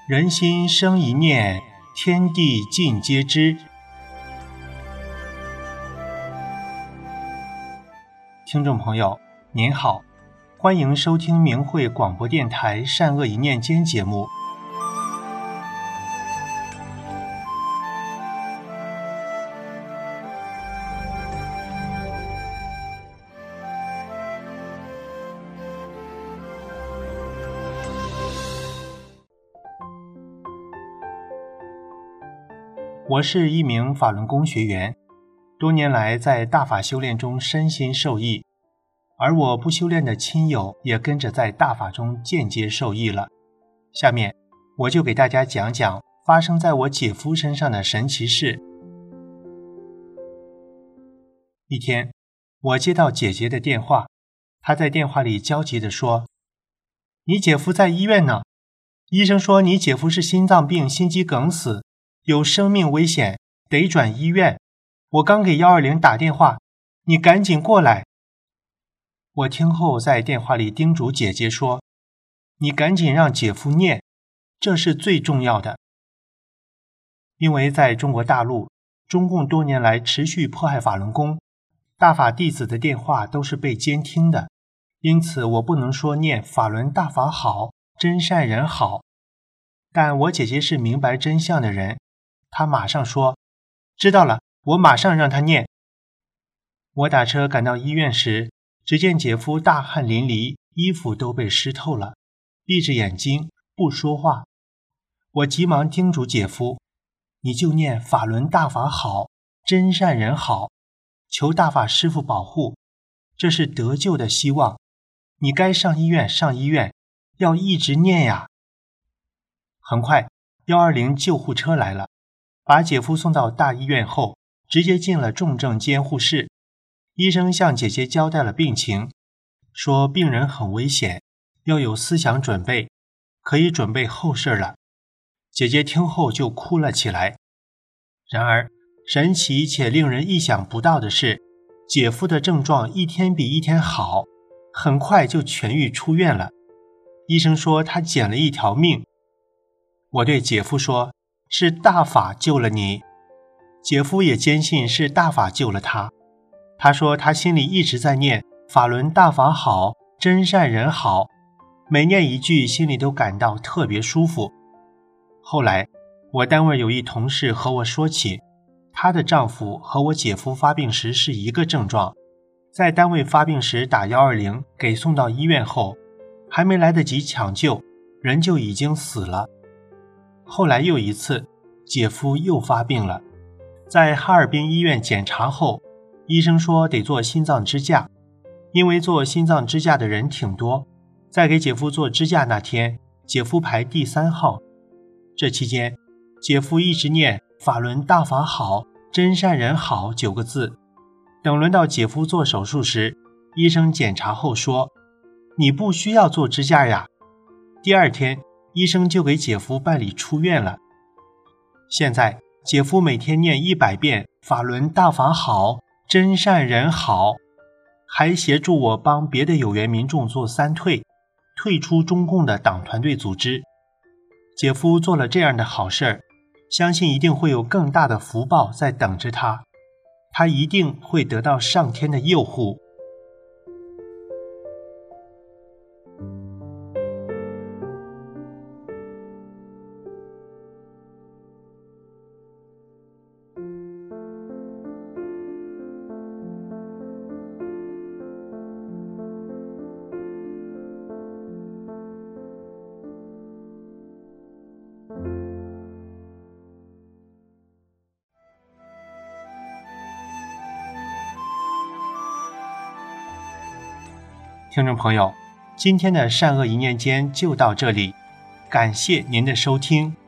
人心生一念，天地尽皆知。听众朋友您好，欢迎收听明慧广播电台善恶一念间节目。我是一名法轮功学员，多年来在大法修炼中身心受益，而我不修炼的亲友也跟着在大法中间接受益了。下面我就给大家讲讲发生在我姐夫身上的神奇事。一天，我接到姐姐的电话，她在电话里焦急地说：“你姐夫在医院呢，医生说你姐夫是心脏病心肌梗死，有生命危险，得转医院。我刚给120打电话，你赶紧过来。”我听后在电话里叮嘱姐姐说：“你赶紧让姐夫念，这是最重要的。”因为在中国大陆，中共多年来持续迫害法轮功，大法弟子的电话都是被监听的，因此我不能说念法轮大法好，真善人好。但我姐姐是明白真相的人，她马上说：“知道了，我马上让他念。”我打车赶到医院时，只见姐夫大汗淋漓，衣服都被湿透了，闭着眼睛不说话。我急忙叮嘱姐夫：“你就念法轮大法好，真善人好，求大法师父保护，这是得救的希望。你该上医院上医院，要一直念呀。”很快120救护车来了，把姐夫送到大医院后，直接进了重症监护室。医生向姐姐交代了病情，说病人很危险，要有思想准备，可以准备后事了。姐姐听后就哭了起来。然而神奇且令人意想不到的是，姐夫的症状一天比一天好，很快就痊愈出院了。医生说他捡了一条命。我对姐夫说：“是大法救了你。”姐夫也坚信是大法救了他。他说他心里一直在念法轮大法好，真善人好，每念一句心里都感到特别舒服。后来我单位有一同事和我说起，她的丈夫和我姐夫发病时是一个症状，在单位发病时打120给送到医院后，还没来得及抢救，人就已经死了。后来又一次，姐夫又发病了，在哈尔滨医院检查后，医生说得做心脏支架，因为做心脏支架的人挺多，在给姐夫做支架那天，姐夫排第3号。这期间，姐夫一直念法轮大法好，真善人好9个字。等轮到姐夫做手术时，医生检查后说：“你不需要做支架呀。”第2天，医生就给姐夫办理出院了。现在姐夫每天念100遍法轮大法好，真善人好，还协助我帮别的有缘民众做3退，退出中共的党团队组织。姐夫做了这样的好事儿，相信一定会有更大的福报在等着他，他一定会得到上天的佑护。听众朋友，今天的善恶一念间就到这里，感谢您的收听。